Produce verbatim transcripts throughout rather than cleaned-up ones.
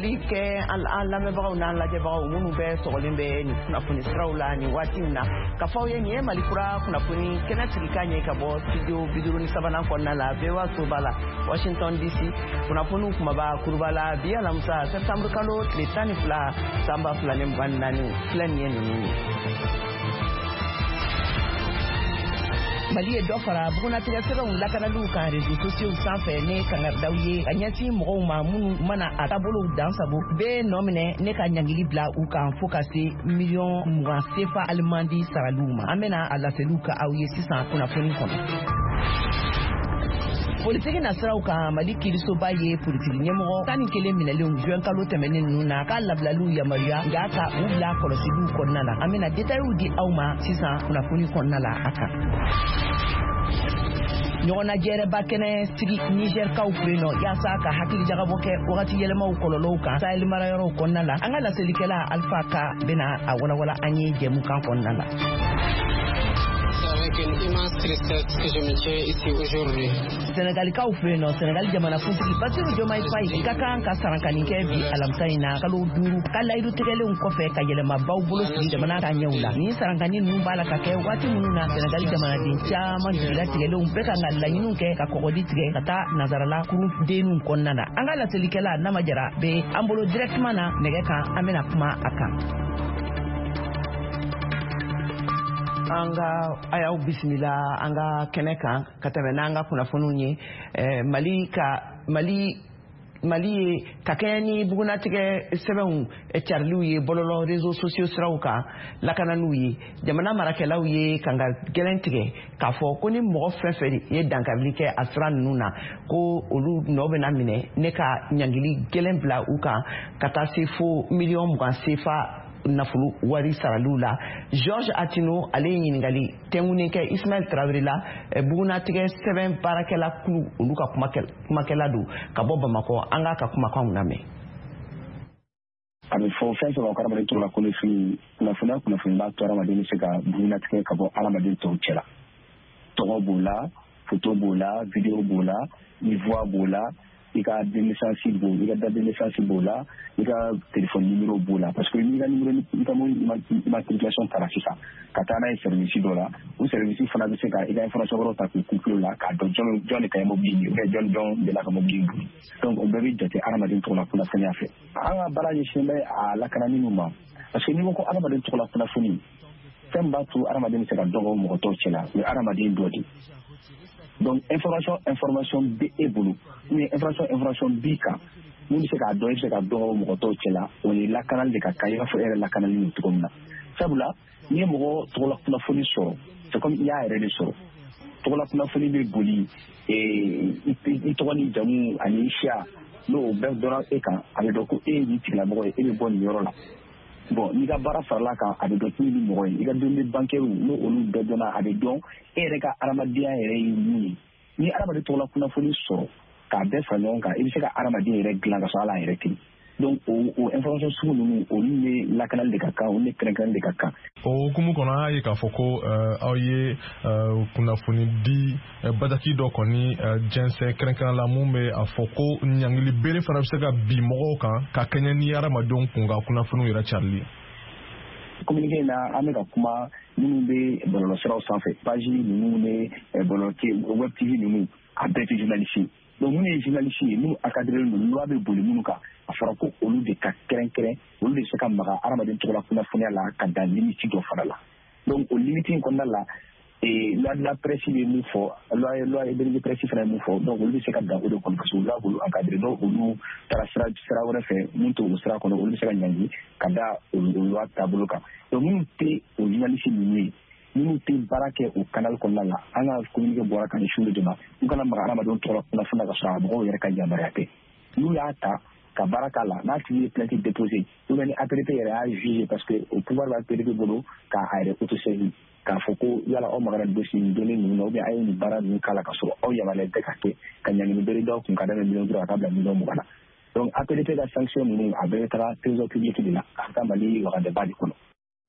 foli kɛ an lamɛnbagaw n'an lajɛbagaw minnu bɛ sɔgɔlen bɛ nin kunnafoni siraw la nin waati in na ka fɔ aw ye nin ye Malikura kunnafoni kɛnɛ sigi ka ɲɛ ka bɔ studio bi duuru ni sabanan kɔnɔna la V O A soba la Washington D C kunnafoniw kumaba kuruba la bi alamisa septembre kalo tile tan ni fila san ba fila ni mugan ni naani filɛ nin ye ninnu ye. Mali ye dɔ fara bugunatigɛ sɛbɛnw lakanaliw kan réseaux sociaux sanfɛ ne kangaridaw ye ka ɲɛsin mɔgɔw ma minnu mana a taabolow dansago bɛɛ nɔ minɛ ne ka ɲangili bila u kan fo ka se miliyɔn mugan sefa alimandi saraliw ma. An bɛna a laseliw ka aw ye sisan kunnafoni kɔnɔ. Politiki nasiraw kan Mali kirisoba ye politiki ɲɛmɔgɔ tan ni kelen minɛlenw juin kalo tɛmɛnen ninnu na k'a labilaliw yamaruya nka ka u bila kɔlɔsiliw kɔnɔna la. An bɛna détails di aw ma sisan kunnafoni kɔnɔna la a kan. ɲɔgɔnna jɛrɛba kɛnɛ sigi Nigerkaw fɛ yen nɔ yaasa ka hakili jagabɔ kɛ wagati yɛlɛmaw kɔlɔlɔw kan Sahel marayɔrɔw kɔnɔna la. An ka laselikɛla Alpha Ka bɛna a walawala an ye jɛmukan kɔnɔna la. Avec une immense tristesse que je me tiens ici aujourd'hui. Sénégalikaw fɛ yen nɔ Sénégal jamana kuntigi Bassirou Diomaye Faye ka kan ka sarankani kɛ bi alamisa in na kalo duuru ka layidu tigɛlenw kɔfɛ ka yɛlɛmabaw bolo sigi jamana ta ɲɛw la. Ni sarankani ninnu b'a la ka kɛ waati minnu na Sénégal jamanaden caman jigilatigɛlenw bɛ ka ka laɲiniw kɛ ka kɔgɔdi tigɛ ka taa nazarala kurudenninw kɔnɔna na. An ka laselikɛla Nama Jara bɛ an bolo directement na nɛgɛ kan an bɛna kuma a kan. Anga ayaw bisimila anga kɛnɛ kan ka tɛmɛ n'anga kunnafoniw ye Mali ka Mali Mali ye ka kɛɲɛ ni bugunatigɛ sɛbɛnw cariliw ye bɔlɔlɔ réseaux sociaux siraw kan lakanaliw ye jamana marakɛlaw ye kanga gɛlɛn tigɛ k'a fɔ ko ni mɔgɔ fɛn fɛn ye dankarili kɛ a sira ninnu na ko olu nɔ bɛna minɛ ne ka ɲangili gɛlɛn bila u kan ka taa se fo miliyɔn mugan sefa nafolo wari saraliw la. George Atino ale ye ɲininkali tɛngunen kɛ Ismaël Traoré la bugunatigɛ sɛbɛn baarakɛla kulu olu ka kumakɛla don ka bɔ Bamakɔ. An k'a ka kumakanw lamɛn. A bɛ fɔ fɛn sɔrɔ hadamaden tɔgɔ la kunnafoni kunnafoniya kunnafoni b'a to hadamaden bɛ se ka bugunatigɛ ka bɔ hadamaden tɔw cɛ la. Tɔgɔ b'o la, photo b'o la, vidéo b'o la, ni voix b'o la, i ka naissance b'o i ka date de naissance b'o la, i ka téléphone numéro b'o la parce que n'i ka numéro i ka matriculation taara sisan ka taa n'a ye service dɔ la o service fana bɛ se ka i ka information wɛrɛw ta k'u couplé o la k'a dɔn jɔn jɔn de ka ye mobili ye ou bien jɔn jɔn de la ka mobili in boli donc o bɛɛ bɛ jate hadamaden tɔgɔ la kunnafoniya fɛ. An ka baara ɲɛsinnen bɛ a lakanani min ma parce que n'i ko ko hadamaden tɔgɔ la kunnafoni fɛn b'a to hadamaden bɛ se ka dɔgɔ mɔgɔ tɔw cɛ la o ye hadamaden dɔ de. Donc information information bɛ e bolo ou bien information information b'i kan mun bɛ se k'a dɔn i bɛ se ka dɔn mɔgɔ tɔw cɛ la o ye lakanali de ka kan i b'a fɔ e yɛrɛ lakanali min cogo min na sabula n'i ye mɔgɔ tɔgɔla kunnafoni sɔrɔ c'est comme i y'a yɛrɛ de sɔrɔ tɔgɔla kunnafoni bɛ boli i tɔgɔ ni jamu ani i siya n'o bɛɛ dɔnna e kan a bɛ dɔn ko e ye nin tigilamɔgɔ ye e bɛ bɔ nin yɔrɔ la bon n'i ka baara farala kan a bɛ dɔn k'i ni mɔgɔ ye i ka données bancaires n'o olu bɛɛ dɔnna a bɛ dɔn e yɛrɛ ka adamadenya yɛrɛ ye mun ye ni adamaden tɔgɔla kunnafoni sɔrɔ k'a bɛɛ fara ɲɔgɔn kan i bɛ se ka adamaden yɛrɛ dilan ka sɔrɔ ala yɛrɛ tɛ donc o o information sugu ninnu olu ye lakanali de ka kan olu ye kɛrɛnkɛrɛnni de ka kan. O hukumu kɔnɔ an y'a ye k'a fɔ ko aw ye kunnafoni di bataki dɔ kɔni jɛnsɛn kɛrɛnkɛrɛn la mun bɛ a fɔ ko ɲangili bere fana bɛ se ka bin mɔgɔw kan ka kɛɲɛ ni adamadenw kun ka kunnafoniw yɛrɛ carili ye. communiqué in na an bɛ ka kuma minnu bɛ bɔlɔlɔsiraw sanfɛ page ninnu ni bɔlɔlɔ web tv ninnu a bɛɛ tɛ journaliste ye donc minnu ye journaliste ye minnu encadré don loi bɛ boli minnu kan a fɔra ko olu de ka kɛrɛnkɛrɛn olu de bɛ se ka maga adamaden tɔgɔla kunnafoniya la ka dan limite dɔ fana la donc o limite in kɔnɔna la loi de la presse bɛ mun fɔ loi loi de presse fana ye mun fɔ donc olu bɛ se ka dan o de kɔnɔ parce que loi b'olu encadré donc olu taara sira sira wɛrɛ fɛ mun t'o sira kɔnɔ olu bɛ se ka ɲangi ka da o loi taabolo kan donc minnu tɛ o journaliste ninnu ye minnu tɛ baara kɛ o canal kɔnɔna la an ka communiqué bɔra ka ɲɛsin olu de ma u kana maga adamadenw tɔgɔla kunnafoniya ka sɔrɔ a mɔgɔw yɛrɛ ka yamaruya tɛ n'u y'a ta ka baara k'a la n'a tigi ye plainte déposé ou bien ni A P D P yɛrɛ y'a jugé parce que o pouvoir bɛ A P D P bolo k'a yɛrɛ autosaisir k'a fɔ ko yala aw magara dossier nin données ninnu na ou bien a ye nin baara ninnu k'a la ka sɔrɔ aw yamaruyalen tɛ ka kɛ ka ɲangini bere d'aw kun ka daminɛ miliyɔn duuru ka taa bila miliyɔn mugan na donc A P D P ka sanction ninnu a bɛɛ bɛ taga trésor public de la a ka Mali wagandɛba de kɔnɔ.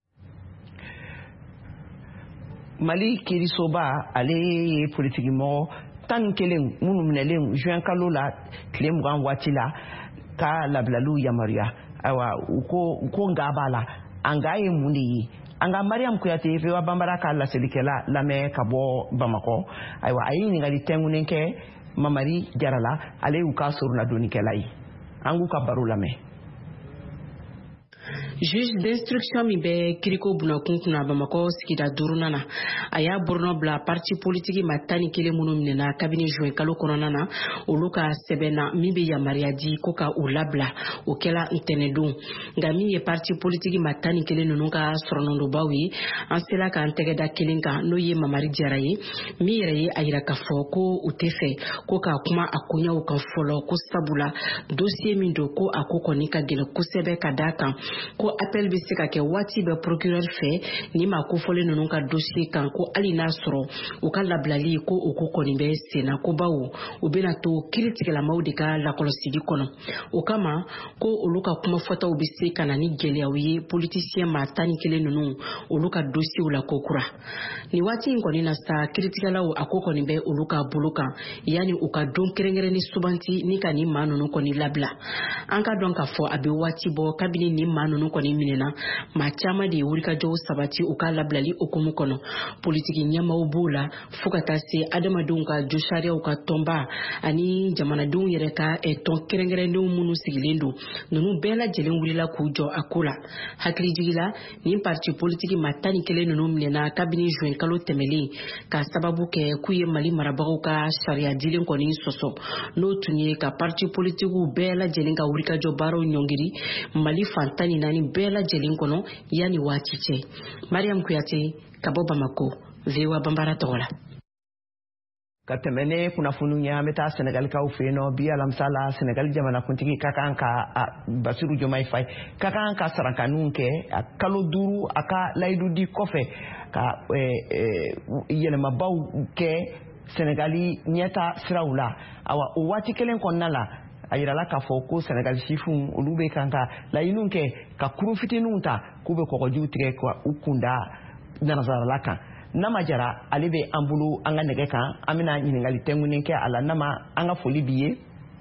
Mali kirisoba ale ye politiki mɔgɔ tan ni kelen minnu minɛlen juin kalo la tile mugan waati la ka lablalu yamaria awa uko uko ngabala angaye mundi anga Mariam Kuyate fe wa bambara ka la selikela la me kabo Bamako aywa ayi ni ngali tengunen ke Mamari Jarala ale uka surna doni kelai angu ka baru la me juge d'instruction mi be kiriko bunakun kuna Bamako sigida durunana aya burno bla parti politique matani kele munu minena cabinet juin kalo konana oluka sebena mi be ya mariadi ko ka ulabla okela ntenedun ngami ye parti politique matani kele nununka soronondo bawi ansela ka ntegeda kelinka no ye Mamari Jaraye mi yere ayira ka foko utefe ko ka kuma akunya ukan folo ko sabula dossier min do ko akoko ni ka gele ko sebe kadaka ko appel bi se ka ke wati be procureur fait ni ma ko fole nonu ka dossier kan ko ali nasro o ka lablali ko o ko koni be sena ko bawo o bena to critique la mawdi ka la kolosidi kono o kama ko oluka kuma fota o bi se kana ni gele awi politicien ma tani kele nonu oluka dossier o la kokura ni wati ngoni na sta critique la o akoko ni be oluka buluka yani o ka don kerengere ni subanti ni ka ni manunu koni labla anka donc afo abi wati bo kabini ni manunu koni minena ma chama de wurika jo sabati uka lablali okumu kono politiki nyama ubula fukata se adama dunka jo sharia uka tomba ani jamana dun yereka e ton kerengere ndo munu sigilendo nunu bela jelen wulila kujo akula hakli jigila ni parti politiki matani kele nunu minena kabini juin kalo temeli ka sababu ke kuye mali marabago ka sharia dilen koni soso no tunye ka parti politiku bela jelen ka wurika jo baro nyongiri mali fantani nani bela jelin kono yani watiche Mariam Kuyate kabo Bamako vewa bambara tola katemene kuna fununya meta Senegal ka ufeno bi alamsala Senegal jamana kuntiki kakanka Basiru Jomai Fay kakanka sarakanunke kalo duru aka laidu di kofe ka yele mabaw ke Senegali nyeta siraula awa wati kelen konnala ayirala ka fo ko Senegal sifun olube kanka la inunke ka kuru fitinunta kube ko jutige ko ukunda nanazara laka nama jara alibe ambulu anga nege kan amina nyingali tenguninke ala nama anga foli biye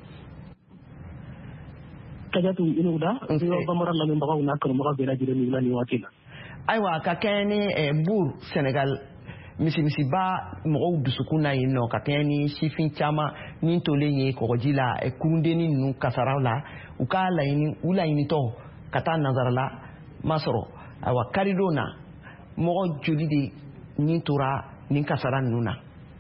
kajatu inuda ndio bamara la mbaga una ko mbaga bela jire ni lani watina aywa ka kene e bur Senegal misi misi ba mo dusukuna yino ka kene sifin chama ni tolenye ko jila e kurundeni nu kasarala ukala ini ula ini to kata nazarala masoro awa karidona mo jolidi ni tura ni kasaran nuna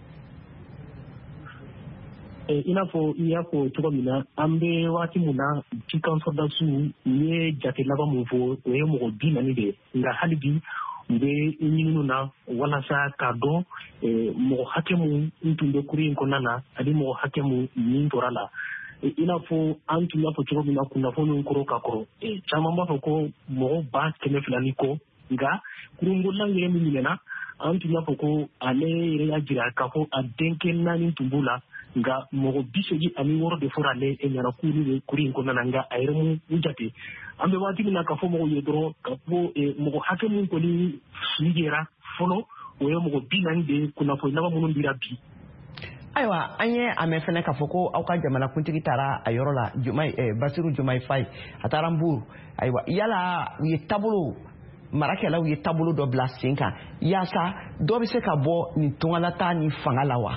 e ina fo iya ko to mina ambe wati muna tikan soda su ye jate laba mo fo e mo dina ni de nga halibi mbe nyinu na wala sa kado e mo hakemu ntumbe kuri ko nana adi mo hakemu ni torala e ina fo antu na fo to mina kuna fo no koro ka ko e chama mba ko mo ba kene flani ko nga kurungola ngere mi mina antu na fo ko ale ire ya jira ka ko adenke nani tumbula nga mo bisoji ami woro de forale e nyara kuri kuri ko nana nga ayremu ujate ambe wati mina ka fo mo yedro ka fo e mo hakemu ko ni nigera fono oyo mo binan de kuna fo naba munun dirabi aywa anye amefene ka foko au ka jamana kuntiki tara ayorola Jumai eh, Basiru Jomai Fay atarambur aywa yala wi tabulu marakela wi tabulu do blasinka yasa do bi se ka bo ni tongalata ni fangalawa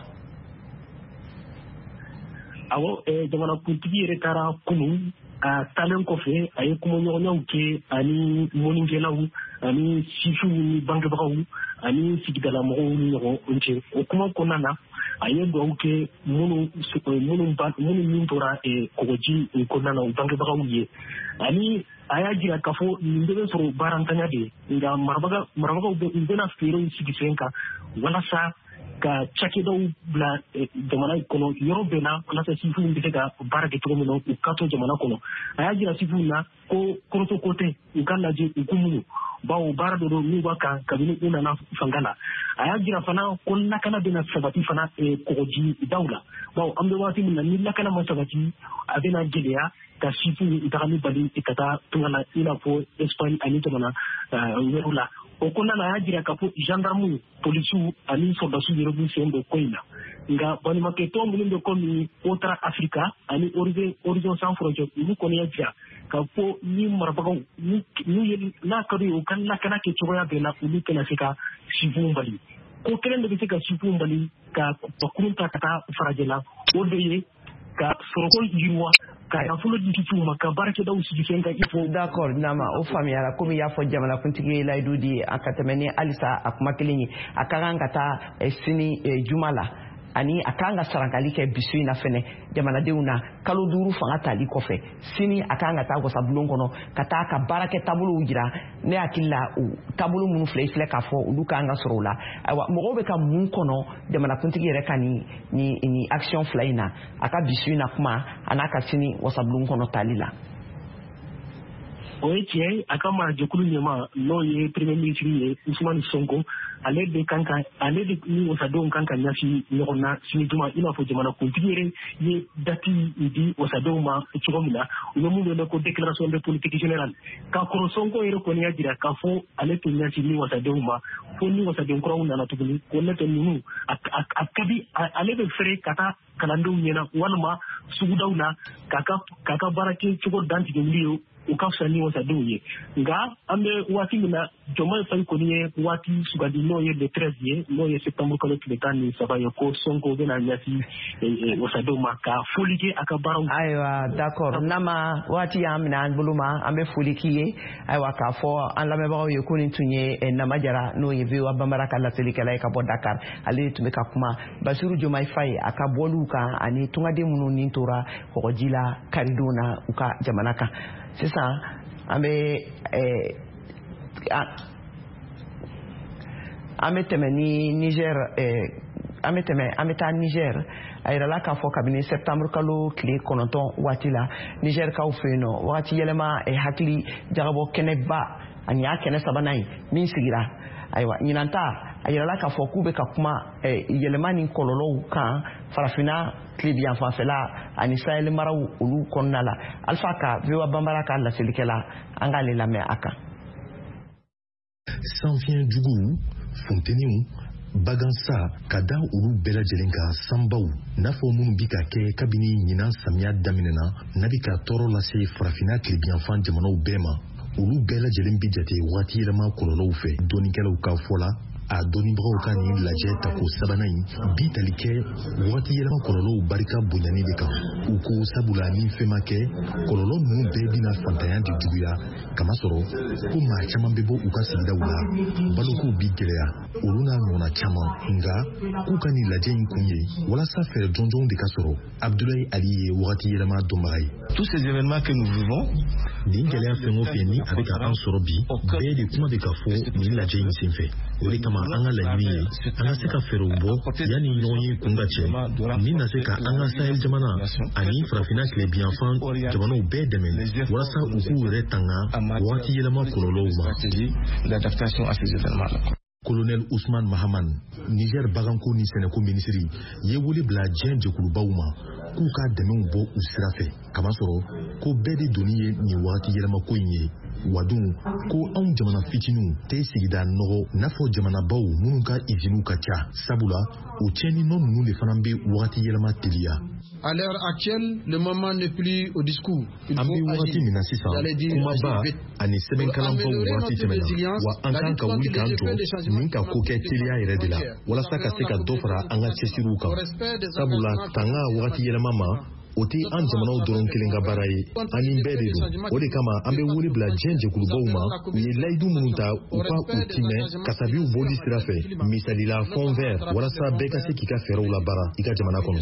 awo e jamana kuntiki re tara kunu a talen kofe ay kuma nyonyaw ke ani moningelaw ani sifu ni banque bakaw ani sigidala mo nyogo onche o kuma konana aye do ke munu munu ba munu mintora e kogoji konana o banque bakaw ye ani aya jira kafo ndebe soro barantanya de nga marbaga marbaga be ndena fero sigisenka wala sa ka chake daw bla jamana kono yoro bena wala sa sifu ndike ga barage to mo ukato jamana kono aya jira sifu na ko koto kote ukanda je ukumu bawo barado do ni waka kabini una na fangala aya jira fana ko nakana bena sabati fana e koji dawla bawo ambe wati min ni nakana ma sabati abena gelea ka sifu itami bali ikata tungana ina fo Espagne ani to na werula o kona na ajira ka fo gendarme police ani soldat su yero bu sendo koina nga balimakɛ tɔn minnu bɛ komi Otra Africa ani Horizon Sans Frontières olu kɔni y'a jira ka fɔ ni marabagaw n'u ye n'a ka d'u ye u ka lakana kɛ cogoya bɛɛ la olu tɛna se ka sifinw bali ko kelen de bɛ se ka sifinw bali ka bakurun ta ka taa farajɛ la o de ye ka sɔrɔko yiriwa ka nafolo di sifinw ma ka baarakɛdaw sigi sen kan il faut. D'accord Nama o faamuyara komi y'a fɔ jamanakuntigi Layidu di a ka tɛmɛ ni halisa a kuma kelen ye a ka kan ka taa sini juma la ani a kan ka sarankali kɛ bisu in na fɛnɛ jamanadenw na kalo duuru fanga tali kɔfɛ sini a kan ka taa wasabulon kɔnɔ ka taa ka baarakɛ taabolow jira ne hakili la o taabolo minnu filɛ i filɛ k'a fɔ olu kan ka sɔrɔ o la ayiwa mɔgɔw bɛ ka mun kɔnɔ jamanakuntigi yɛrɛ ka ni ni ni action fila in na a ka bisu in na kuma a n'a ka sini wasabulon kɔnɔ tali la. O ye tiɲɛ ye a ka marajɛkulu ɲɛma n'o ye premier ministre ye Ousmane Sonko ale de kan ka ale de ni wasadenw kan ka ɲɛsi ɲɔgɔn na sini juma i n'a fɔ jamanakuntigi yɛrɛ ye dati di wasadenw ma cogo min na u ye mun wele ko déclaration de politique générale ka kɔrɔ Sonko yɛrɛ kɔni y'a jira k'a fɔ ale tɛ ɲɛsi ni wasadenw ma fo ni wasaden kuraw nana tuguni ko ne tɛ ninnu a ka di ale bɛ fɛrɛ ka taa kalandenw ɲɛna walima sugudaw la k'a ka baara kɛ cogo dantigɛ wuli ye u ka fisa ni wasadenw ye nka an bɛ waati min na Diomaye Faye kɔni ye waati sugandi n'o ye le treize ye n'o ye septembre kalo tile tan ni saba ye ko Sonko bɛna ɲɛsi wasadenw ma ka foli kɛ a ka baaraw. Ayiwa d'accord Nama waati y'an minɛ an bolo ma an bɛ foli k'i ye ayiwa k'a fɔ an lamɛnbagaw ye ko nin tun ye Nama Jara n'o ye V O A Banbara ka laselikɛla ye ka bɔ Dakar ale tun bɛ ka kuma Basiru Diomaye Faye a ka bɔliw kan ani tungaden minnu ni tora kɔgɔji la karidenw na u ka jamana kan. Sisan an bɛ an bɛ tɛmɛ ni Niger an bɛ tɛmɛ an bɛ taa Niger a yirala k'a fɔ kabini septembre kalo tile kɔnɔntɔn waati la Niger kaw fɛ yen nɔ waati yɛlɛma hakili jagabɔ kɛnɛba ani y'a kɛnɛ sabanan ye min sigira ayiwa ɲinan ta a yirala k'a fɔ k'u bɛ ka kuma yɛlɛma ni kɔlɔlɔw kan farafinna tilebiyan fanfɛla ani Sahel maraw olu kɔnɔna la Alpha ka V O A Banbara ka laselikɛla an k'ale lamɛn a kan. Sanfiɲɛ juguw funteniw bagansa ka da olu bɛɛ lajɛlen ka sanbaw n'a fɔ minnu bi ka kɛ kabini ɲinan samiya daminɛna n'a bi ka tɔɔrɔ lase farafinna tilebiyanfan jamanaw bɛɛ ma olu bɛɛ lajɛlen bi jate waati yɛlɛma kɔlɔlɔw fɛ dɔɔnikɛlaw ka fɔ la a dɔnnibagaw ka nin lajɛ tako sabanan in bi tali kɛ waati yɛlɛma kɔlɔlɔw barika bonyani de kan u ko sabula ni fɛn ma kɛ kɔlɔlɔ ninnu bɛɛ bina fantanya de juguya kamasɔrɔ ko maa caman bɛ bɔ u ka sigidaw la balokow bi gɛlɛya olu n'a ɲɔgɔnna caman nga k'u ka nin lajɛ in kun ye walasa fɛɛrɛ jɔnjɔnw de ka sɔrɔ Abdoulaye Ali ye waati yɛlɛma dɔnbaga ye. Tous ces événements que nous vivons nin gɛlɛya fɛn o fɛn ni a bɛ ka an sɔrɔ bi bɛɛ de kuma bɛ ka fɔ nin lajɛ in senfɛ o de kama an ka laɲini ye an ka se ka fɛɛrɛw bɔ yanni ɲɔgɔn ye kun ka cɛ min na se ka an ka Sahel jamana ani farafinna tilebiyanfan jamanaw bɛɛ dɛmɛ walasa u k'u yɛrɛ tanga waati yɛlɛma kɔlɔlɔw ma. Colonel Ousmane Mahaman Niger baganko ni sɛnɛko minisiri ye wele bila diɲɛ jɛkulubaw ma k'u ka dɛmɛw bɔ u sira fɛ kamasɔrɔ ko bɛɛ de doni ye nin waati yɛlɛmako in ye wadun ko anw jamana fitininw tɛ sigida nɔgɔ n'a fɔ jamanabaw minnu ka iziniw ka ca sabula o tiɲɛni nɔ ninnu de fana bɛ waati yɛlɛma teliya. À l'heure actuelle, le moment n'est plus au discours. Il faut agir. Kumaba ani sɛbɛnkalanbaw waati tɛmɛna wa an kan ka wuli k'an jɔ nin ka ko kɛ teliya yɛrɛ de la walasa ka se ka dɔ fara an ka cɛsiriw kan sabula tanga waati yɛlɛma ma o tɛ an jamanaw dɔrɔn kelen ka baara ye ani bɛɛ de don o de kama an bɛ wele bila diɲɛ jɛkulubaw ma u ye layidu minnu ta u ka u timɛ kasabiw bɔli sira fɛ misalila fond vert walasa bɛɛ ka se k'i ka fɛɛrɛw labaara i ka jamana kɔnɔ.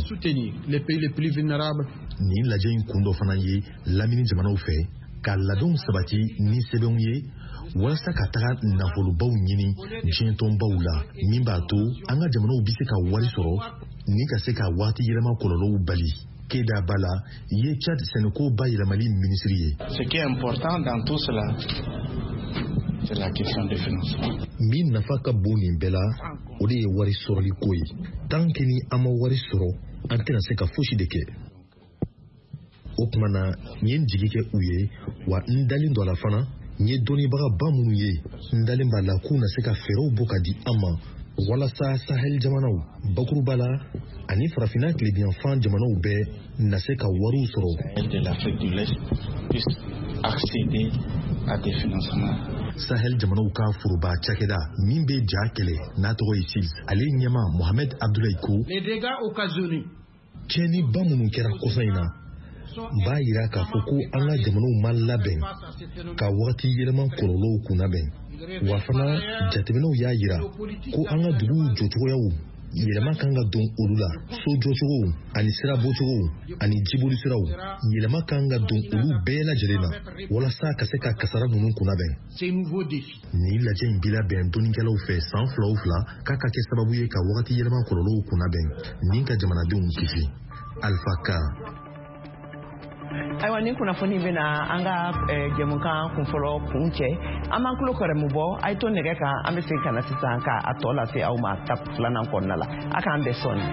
Nin lajɛ in kun dɔ fana ye lamini jamanaw fɛ ka ladonw sabati ni sɛbɛnw ye walasa ka taga nafolobaw ɲini diɲɛtɔnbaw la min b'a to an ka jamanaw bɛ se ka wari sɔrɔ ni ka se ka waati yɛlɛma kɔlɔlɔw bali. Keda Bala ye Tchad sɛnɛko bayɛlɛmali minisiri ye. Ce qui est important dans tout cela, c'est la question de financement. Min nafa ka bon nin bɛɛ la o de ye wari sɔrɔli ko ye. Tant que ni an ma wari sɔrɔ an tɛna se ka fosi de kɛ. O tuma na n ye n jigi kɛ u ye wa n dalen dɔ la fana n ye dɔnnibaga ba minnu ye n dalen b'a la k'u na se ka fɛɛrɛw bɔ ka di an ma walasa Sahel jamanaw bakuruba la ani farafina kilebiyanfan jamanaw bɛɛ na se ka wariw sɔrɔ de l'Afrique de l'Est puisse accéder à des financements. Sahel jamanaw ka furuba cakɛda min bɛ ja kɛlɛ n'a tɔgɔ ye S I L S ale ɲɛma Mohamed Abdoulaye Ko les dégâts occasionnés tiɲɛni ba minnu kɛra kɔsɔn in na b'a yira k'a fɔ ko an ka jamanaw ma labɛn ka wagati yɛlɛma kɔlɔlɔw kunnabɛn wa fana jateminɛw y'a yira ko an ka duguw jɔcogoyaw yɛlɛma kan ka don olu la so jɔcogow ani sira bɔcogow ani jiboli siraw yɛlɛma kan ka don olu bɛɛ lajɛlen na walasa ka se ka kasara ninnu kunnabɛn ni lajɛ in bi labɛn dɔnnikɛlaw fɛ san fila o fila k'a ka kɛ sababu ye ka wagati yɛlɛma kɔlɔlɔw kunnabɛn ni ka jamanadenw kisi Alpha Ka. Aiwa ni kunnafoni bɛna an ka jɛmukan kunfɔlɔ kun cɛ an b'an tulo kɔrɔmu bɔ a ye to nɛgɛ kan an bɛ segin ka na sisan ka a tɔ lase aw ma ta filanan kɔnɔna la a k'an bɛn sɔɔni.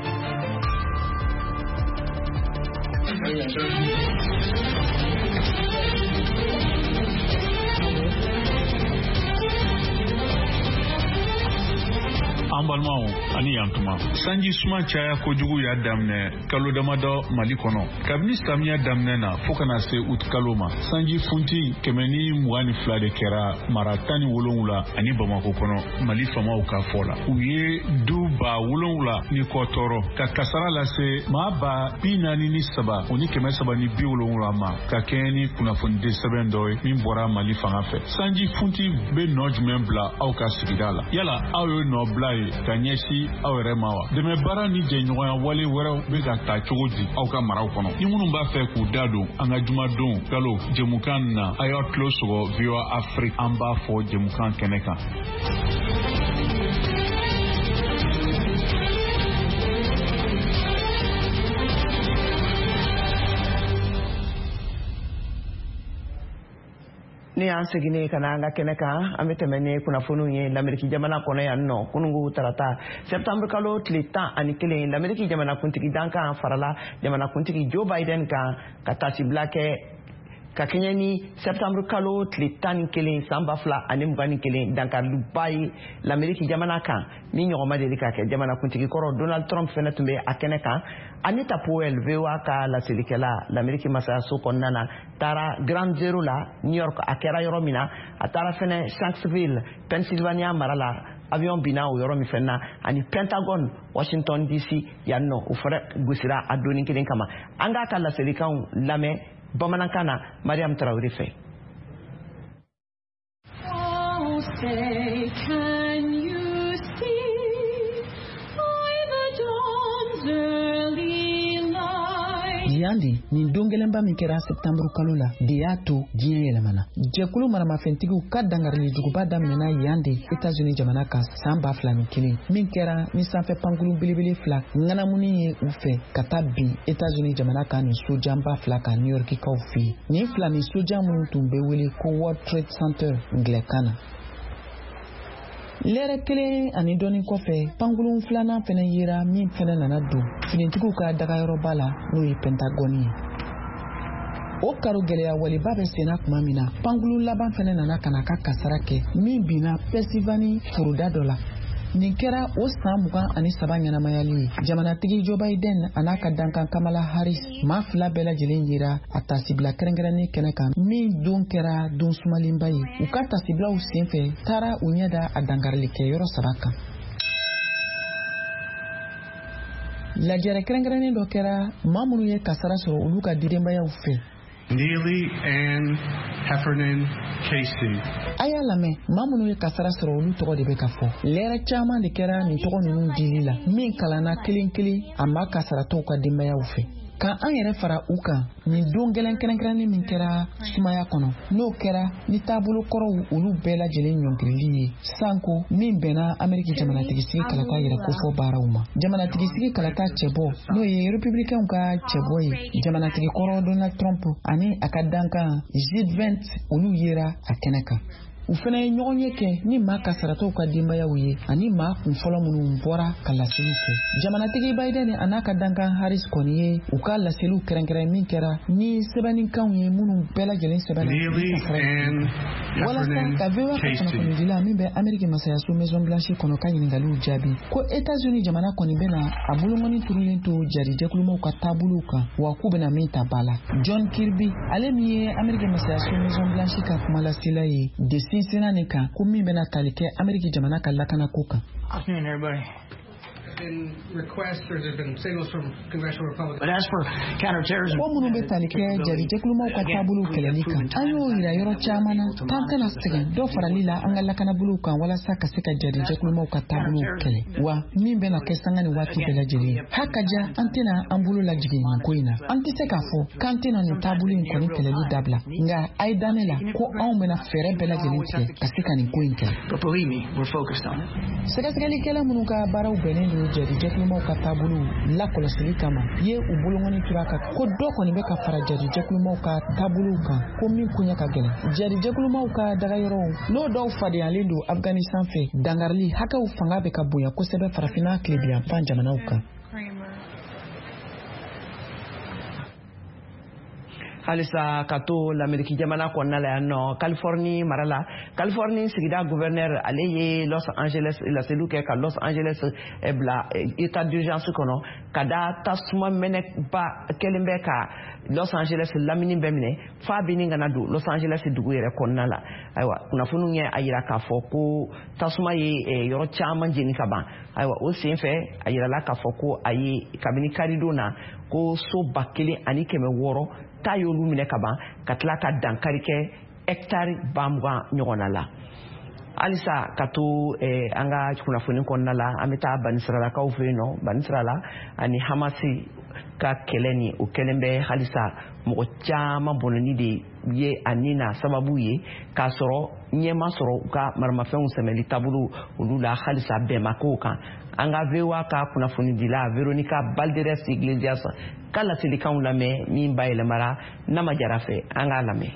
an balimaw ani yantuma sanji suma caya kojugu y'a daminɛ kalo damadɔ Mali kɔnɔ kabini samiya daminɛ na fo kana se ut kalo ma sanji funti kɛmɛ ni mugan ni fila de kɛra mara tan ni wolonwula ani Bamako kɔnɔ Mali famaw ka fɔ la u ye du ba wolonwula ni kɔ tɔɔrɔ ka kasara lase maa ba bi naani ni saba o ni kɛmɛ saba ni bi wolonwula ma ka kɛɲɛ ni kunnafonide sɛbɛn dɔ ye min bɔra Mali fanga fɛ sanji funti bɛ nɔ jumɛn bila aw ka sigida la yala aw ye nɔ bila ye ka ɲɛsi aw yɛrɛ ma wa dɛmɛ baara ni jɛɲɔgɔnya wale wɛrɛw bɛ ka taa cogo di aw ka maraw kɔnɔ ni minnu b'a fɛ k'u da don an ka jumadon kalo jɛmukan na a y'a tulo sɔgɔ V O A Afrique an b'a fɔ jɛmukan kɛnɛ kan. Ni an seginne ka na an ka kɛnɛ kan an bɛ tɛmɛ ni kunnafoniw ye Lamɛriki jamana kɔnɔ yan nɔ kunungu tarata septembre kalo tile tan ani kelen Lamɛriki jamanakuntigi dankan farala jamanakuntigi Joe Biden kan ka tasibila kɛ ka kɛɲɛ ni septembre kalo tile tan ni kelen san ba fila ani mugan ni kelen dankariba ye Lamɛriki jamana kan ni ɲɔgɔnma deli ka kɛ jamanakuntigi kɔrɔ Donald Trump fɛnɛ tun bɛ a kɛnɛ kan Anita Powell V O A ka laselikɛla Lamɛriki masayaso kɔnɔna na taara Grand Zero la New York a kɛra yɔrɔ min na a taara fɛnɛ Shanksville Pennsylvania mara la avion binna o yɔrɔ min fɛnɛ na ani Pentagon Washington D C yan nɔ o fɛnɛ gosira a donni kelen kama an k'a ka laselikanw lamɛn bamanankan na Mariam Traoré fɛ. Yandi nin don gɛlɛnba min kɛra septembre kalo la de y'a to diɲɛ yɛlɛmana jɛkulu maramafɛntigiw ka dangarilijuguba daminɛna Yandi États-Unis jamana kan san ba fila ni kelen min kɛra ni sanfɛ pankulu belebele fila ŋanamuni ye u fɛ ka taa bin États-Unis jamana kan ni sojanba fila ka New Yorkikaw fɛ nin fila ni sojan minnu tun bɛ wele ko World Trade Center ngilɛkan na lɛrɛ kelen ani dɔɔni kɔfɛ pankulu filanan fɛnɛ yera min fɛnɛ nana don finitigiw ka dagayɔrɔba la n'o ye Pentagone ye o karo gɛlɛya waliba bɛ senna tuma min na pankulu laban fɛnɛ nana kana ka kasara kɛ min binna Pennsylvanie foroda dɔ la nin kɛra o san mugan ani saba ɲɛnamayali ye jamanatigi Joe Biden a n'a ka dankan Kamala Harris maa fila bɛɛ lajɛlen yera a tasibila kɛrɛnkɛrɛnnen kɛnɛ kan min don kɛra don sumalenba ye u ka tasibilaw senfɛ taara u ɲɛ da a dangarilikɛyɔrɔ saba kan lajɛrɛ kɛrɛnkɛrɛnnen dɔ kɛra maa minnu ye kasara sɔrɔ olu ka didenbayaw fɛ Neely Ann Heffernan Casey. A y'a lamɛn maa minnu ye kasara sɔrɔ olu tɔgɔ de bɛ ka fɔ lɛrɛ caman de kɛra nin tɔgɔ ninnu dili la min kalanna kelen kelen a ma kasaratɔw ka denbayaw fɛ ka an yɛrɛ fara u kan nin don gɛlɛn kɛrɛnkɛrɛnni min kɛra sumaya kɔnɔ n'o kɛra ni taabolo kɔrɔw olu bɛɛ lajɛlen ɲɔngirili ye sanko min bɛnna Ameriki jamanatigisi kalata yɛrɛ kofɔ baaraw ma jamanatigisi kalata cɛbɔ n'o ye républicains ka cɛbɔ ye jamanatigi kɔrɔ Donald Trump ani a ka dankan G vingt olu yera a kɛnɛ kan u fana ye ɲɔgɔn ye kɛ ni maa kasarataw ka denbayaw ye ani maa kun fɔlɔ minnu bɔra ka laseliw kɛ. Jamanatigi Biden a n'a ka dankan Harris kɔni ye u ka laseliw kɛrɛnkɛrɛn min kɛra ni sɛbɛnnikanw ye minnu bɛɛ lajɛlen sɛbɛnna walasa ka V O A ka kunnafonidila min bɛ Ameriki masayaso Maison Blanche kɔnɔ ka ɲininkaliw jaabi ko États-Unis jamana kɔni bɛna a bolongɔni turulen to jarijɛkulumaw ka taabolow kan wa k'u bɛna min ta ba la. John Kirby ale min ye Ameriki masayaso Maison Blanche ka kumalasela ye de sinsinna nin kan ko min bɛna tali kɛ Ameriki jamana ka lakanako kan. Afternoon, everybody. Been requests or there's been signals from congressional Republicans. But as for counterterrorism, ko minnu bɛ tali kɛ jarijɛkulumaw ka taabolow kɛlɛli kan an y'o yira yɔrɔ caman na k'an tɛna sɛgɛn dɔ farali la an ka lakanabolow kan walasa ka se ka jarijɛkulumaw ka taabolow kɛlɛ wa min bɛna kɛ sanga ni waati bɛɛ lajɛlen hakaja an tɛna an bolo lajigin nin ko in na an tɛ se k'a fɔ k'an tɛna nin taabolo in kɔni kɛlɛli dabila nka a ye da ne la ko anw bɛna fɛɛrɛ bɛɛ lajɛlen tigɛ ka se ka nin ko in kɛlɛ. but believe me, we're focused on it. Sɛgɛsɛgɛlikɛla minnu ka baaraw bɛnnen don jarijɛkulumaw ka taabolo lakɔlɔsili kama ye u bolongɔni tura kan ko dɔ kɔni bɛ ka fara jarijɛkulumaw ka taabolow kan ko min koɲɛ ka gɛlɛn. Jarijɛkulumaw ka dagayɔrɔw n'o dɔw fadenyalen don Afghanistan fɛ dangarili hakɛw fanga bɛ ka bonya kosɛbɛ farafinna tilebiyanfan jamanaw kan. halisa ka to l'Amérique jamana kɔnɔna la yan nɔ Californie mara la Californie sigida gouverneur ale ye Los Angeles laseliw kɛ ka Los Angeles bila état d'urgence kɔnɔ ka da tasuma mɛnɛba kelen bɛ ka Los Angeles lamini bɛ minɛ fa bi ni kana don Los Angeles dugu yɛrɛ kɔnɔna la. Ayiwa kunnafoniw ye a yira k'a fɔ ko tasuma ye yɔrɔ caman jeni ka ban. Ayiwa o sen fɛ a yirala k'a fɔ ko a ye kabini karidon na ko so ba kelen ani kɛmɛ wɔɔrɔ ta y'olu minɛ ka ban ka tila ka dankari kɛ hectare ba mugan ɲɔgɔnna la. Halisa ka to an ka kunnafoni kɔnɔna la an bɛ taa banisiralakaw fɛ yen nɔ banisirala ani Hamasi ka kɛlɛ ni o kɛlen bɛ halisa mɔgɔ caman bɔnɛni de ye a ni na sababu ye k'a sɔrɔ ɲɛma sɔrɔ u ka maramafɛnw sɛmɛli taabolo olu la halisa bɛnbakaw kan. An ka V O A ka kunnafonidila Veronica Balderas Iglesias ka laselikanw lamɛn min bayɛlɛmara Nama Jara fɛ an k'a lamɛn.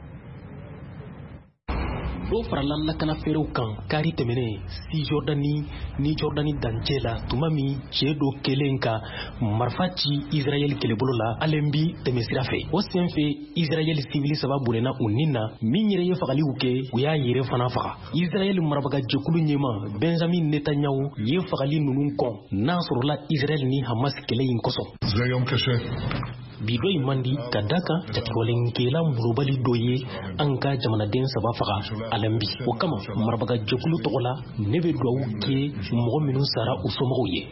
dɔw farala lakana feerew kan kari tɛmɛnen si Jordani ni Jordani dancɛ la tuma min cɛ dɔ kelen ka marifa ci Israel kɛlɛbolo la alen bi tɛmɛsira fɛ. O sen fɛ Israel civil saba bonnɛna u nin na min yɛrɛ ye fagaliw kɛ u y'a yɛrɛ fana faga. Israel marabagajɛkulu ɲɛma Benjamin Netanyahu ye fagali ninnu kɔn n'a sɔrɔla Israel ni Hamas kɛlɛ in kosɔn. Bido in mandi ka daka jatiwalen kela murubali dɔ ye an ka jamanaden saba faga alambi. O kama marabaga jɛkulu tɔgɔ la ne bɛ dugawu kɛ mɔgɔ minnu sara u somɔgɔw ye.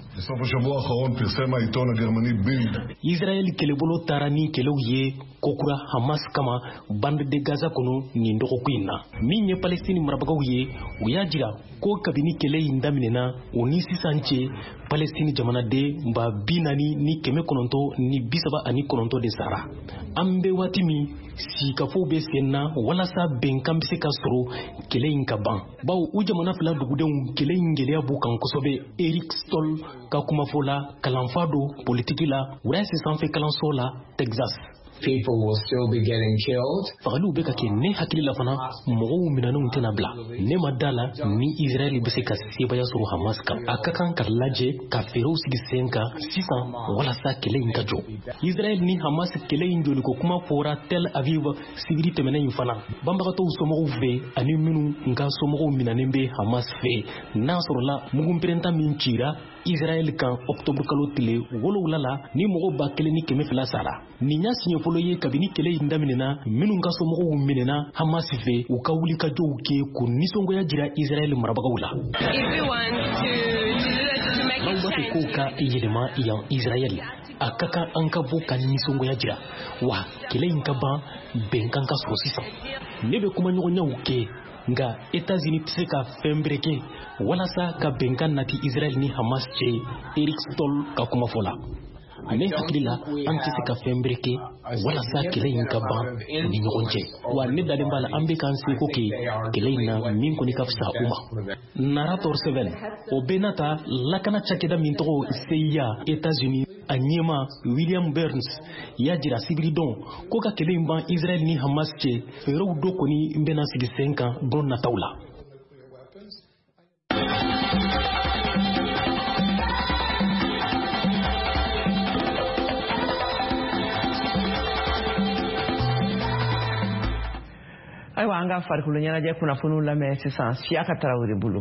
Israel kɛlɛbolo taara ni kɛlɛw ye kokura Hamas kama bande de Gaza kɔnɔ nin dɔgɔkun in na. Min ye Palestine marabagaw ye u y'a jira ko kabini kɛlɛ in daminɛna o ni sisan cɛ Palestine jamanaden ba bi naani ni kɛmɛ kɔnɔntɔn ni bi saba ani kɔnɔntɔn de sara. An bɛ waati min sikafow bɛ sen na walasa bɛnkan bɛ se ka sɔrɔ kɛlɛ in ka ban. Bawo u jamana fila dugudenw kɛlɛ in gɛlɛya b'u kan kosɛbɛ. Eric Stoll ka kumafɔ la kalanfa do politiki la Wurasi sanfɛ kalanso la Texas. People will still be getting killed. Fagaliw bɛ ka kɛ ne hakili la fana mɔgɔw minanenw tɛna bila. Ne ma da la ni Israel bɛ se ka sebaya sɔrɔ Hamas kan. A ka kan ka lajɛ ka fɛɛrɛw sigi sen kan sisan walasa kɛlɛ in ka jɔ. Israel ni Hamas kɛlɛ in joliko kuma fɔra Tel Aviv sibiri tɛmɛnen in fana. Banbagatɔw somɔgɔw fɛ ani minnu nka somɔgɔw minanen bɛ Hamas fɛ n'a sɔrɔla mugunpɛrɛnta min cira Israel kan octobre kalo tile wolowula la ni mɔgɔ ba kelen ni kɛmɛ fila sara. Nin y'a siɲɛ fɔlɔ ye kabini kɛlɛ in daminɛna minnu ka somɔgɔw minɛna Hamas fɛ u ka wulikajɔw kɛ k'u nisɔngoya jira Israel marabagaw la. N'aw b'a fɛ k'o ka yɛlɛma yan Israel a ka kan an ka bɔ ka nisɔngoya jira wa kɛlɛ in ka ban bɛnkan ka sɔrɔ sisan. Ne bɛ kumaɲɔgɔnyaw kɛ nka États-Unis tɛ se ka fɛn bɛrɛ kɛ walasa ka bɛnkan nati Israel ni Hamas cɛ. Eric Stoll ka kumafɔ la. Ne hakili la an tɛ se ka fɛn bɛrɛ kɛ walasa kɛlɛ in ka ban ni ɲɔgɔn cɛ. Wa ne dalen b'a la an bɛ k'an seko kɛ kɛlɛ in na min kɔni ka fisa u ma. Narrator sɛbɛn o bɛɛ n'a ta lakana cakɛda min tɔgɔ C I A États-Unis a ɲɛma William Burns y'a jira sibiri dɔn ko ka kɛlɛ in ban Israel ni Hamas cɛ yɔrɔw dɔ kɔni bɛna sigi sen kan don nataw la. Ayiwa an ka farikolo ɲɛnajɛ kunnafoniw lamɛn sisan Siyaka Tarawele bolo.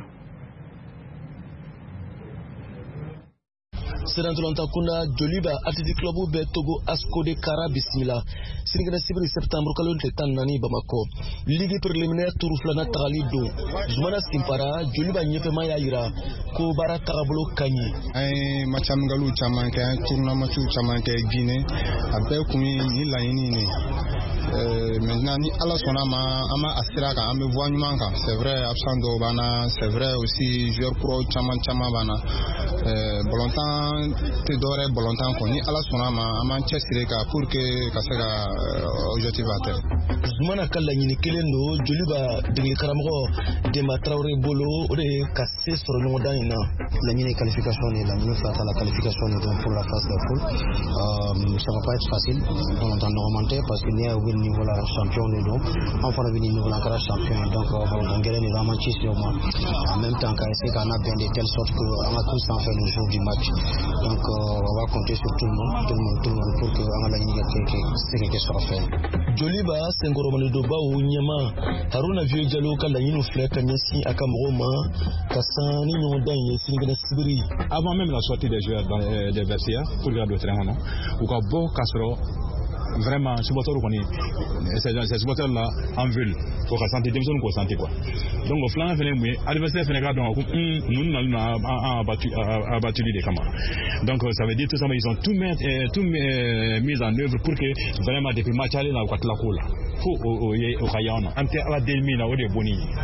Serantolanta kunda Joliba Athletic Club bɛ Togo Asco de Kara bisimila sinikɛnɛ sibiri septembre kalo tile tan naani Bamako ligue préliminaire tour filanan tagali don Zumana Simpara Joliba ɲɛfɛma y'a yira ko baara tagabolo ka ɲi. An ye match amicaliw caman kɛ an ye tournoi matchw caman kɛ Guinée a bɛɛ kun ye ni laɲini ne Euh, maintenant ni ala sɔnna ma an ma asira kan an bɛ voie ɲuman kan c'est vrai absent dɔw b'an na c'est vrai aussi joueur pro caman caman b'an na euh, ballontan tɛ dɔwɛrɛ ballontan kɔ ni ala sɔnna ma an b'an cɛsiri kan pour que ka se ka euh, objectif atteindre. Zumana ka laɲini kelen don Joliba degeli karamɔgɔ Demba Traoré bolo o de ye ka se sɔrɔ ɲɔgɔndan in na. Laɲini qualification ni laɲini fila ta la qualification ni donc pour la phase de poule euh, ça va pas être facile dans le temps normalement parce que ni a eu niveau la champion de donc on fera venir niveau la cara champion donc on gagne les deux matchs sur moi en même temps qu'à essayer qu'on a bien de telle sorte que on a tous en fait le jour du match donc euh, on va compter sur tout le monde tout le monde tout le monde pour que on a la ligne qui c'est quelque chose à faire. Joliba Sengoromani Doba ou Nyama Haruna Vieux Diallo ka laɲini filɛ ka ɲɛsin a ka mɔgɔw ma ka san ni ɲɔgɔndan ye sinikɛnɛ sibiri. Avant même la sortie des joueurs dans les, des vestiaires pour le cadre de terrain non ou ka bɔ ka sɔrɔ vraiment supporters kɔni ces supporters là en veulent pour ka santé denmisɛnninw k'o santé quoi donc o filanan fɛnɛ mun ye adversaire fɛnɛ k'a dɔn ko ninnu nalen don an abattuli de kama donc ça veut dire tout simplement ils ont tout mis tout mis en œuvre pour que vraiment depuis match aller la u ka tila ko la fo o ye o ka y'anw na an tɛ ala deli min na o de ye bonni ye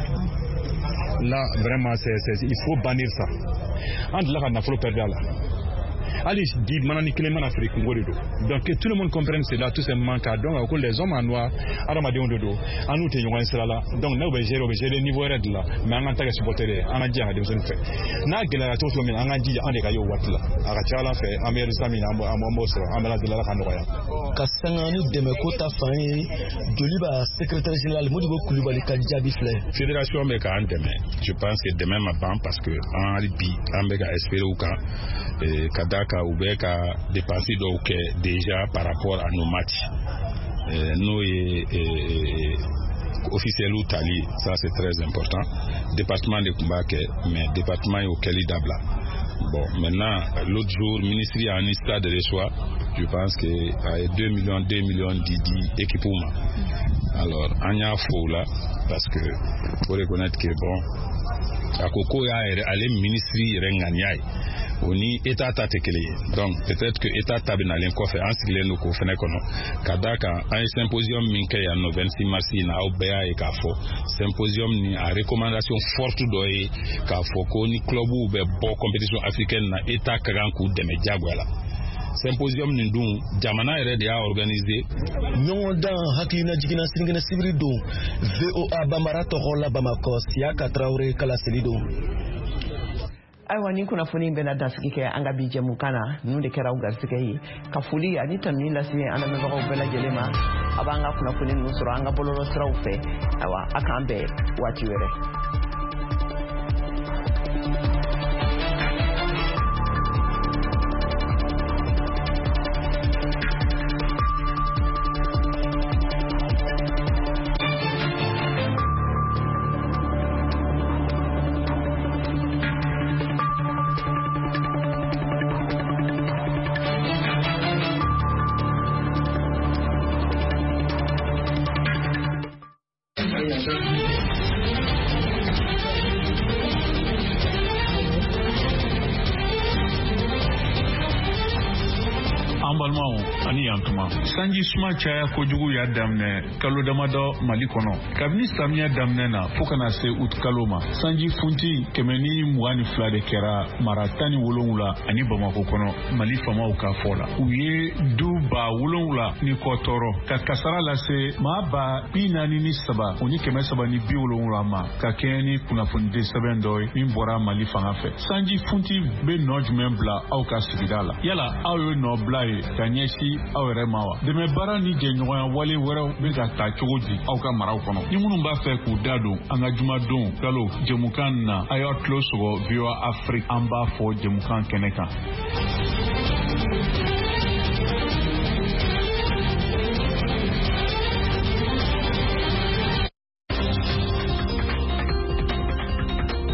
là vraiment c'est c'est il faut bannir ça an delila ka nafolo perdre a la. Allez, dit manani Clément Afrique Ngorido. Donc que tout le monde comprenne cela tout simplement car donc que les hommes en noir aramadé dodo en nous te yon sera là donc na be gérer be gérer niveau red là mais en tant que supporter en a dit en dem fait na gela to so men en a dit en de ka yo wat là aka chala fait en meilleur sami na mo mo so en la de la kan roya ka sangani deme ko ta fan Joliba secrétaire général Modibo Koulibaly ka jabi flé fédération me ka en demain je pense que demain ma ban parce que en ribi en be ka espérer ou ka kadaka ou bien ka dépenser donc déjà par rapport à nos matchs euh, nous et, et, et officiel ou tali ça c'est très important département de combat mais département auquel il dabla bon maintenant l'autre jour ministre a un stade de choix je pense que à deux millions deux millions d'idi équipement alors anya fou là parce que pour reconnaître que bon à koko ya aller ministre renganyai oni état ta tekele donc peut-être que état tabinalen ko fe ansigle no ko fene kono kadaka un symposium minke ya no vingt-six mars na obea e ka fo symposium ni a recommandation forte do e ka fo ko ni club ou be bo compétition africaine na état kaganku de mediagwala symposium ni dun jamana yɛrɛ de y'a organisé ɲɔgɔndan hakilina jigina sinikɛnɛ sibiri don V O A Bambara tɔgɔ la Bamako Siyaka Tarawele kalaseli don. Ayiwa ni kunnafoni bɛna dasigi kɛ an ka bi jɛmukan na ninnu de kɛra u garisɛgɛ ye ka foli ani tanuni lase an lamɛnbagaw bɛɛ lajɛlen ma a b'an ka kunnafoni ninnu sɔrɔ an ka bɔlɔlɔsiraw fɛ ayiwa a k'an bɛn waati wɛrɛ. an balimaw ani yantuma sanji suma caya kojugu y'a daminɛ kalo damadɔ Mali kɔnɔ kabini samiya daminɛ na fo kana se ut kalo ma sanji funti kɛmɛ ni mugan ni fila de kɛra mara tan ni wolonwula ani Bamako kɔnɔ Mali famaw ka fɔ la u ye du ba wolonwula ni kɔ tɔɔrɔ ka kasara lase maa ba bi naani ni saba o ni kɛmɛ saba ni bi wolonwula ma ka kɛɲɛ ni kunnafonidi sɛbɛn dɔ ye min bɔra Mali fanga fɛ sanji funti be nɔ jumɛn bila aw ka sigida la yala aw ye nɔ bila ye ka ɲɛsi aw yɛrɛ ma wa dɛmɛ baara ni jɛɲɔgɔnya wale wɛrɛw be ka ta cogo di aw ka maraw kɔnɔ ni minnu b'a fɛ k'u da don an ka jumadon kalo jɛmukan na a y'a tulo sɔgɔ V O A Afrique an b'a fɔ jɛmukan kɛnɛ kan.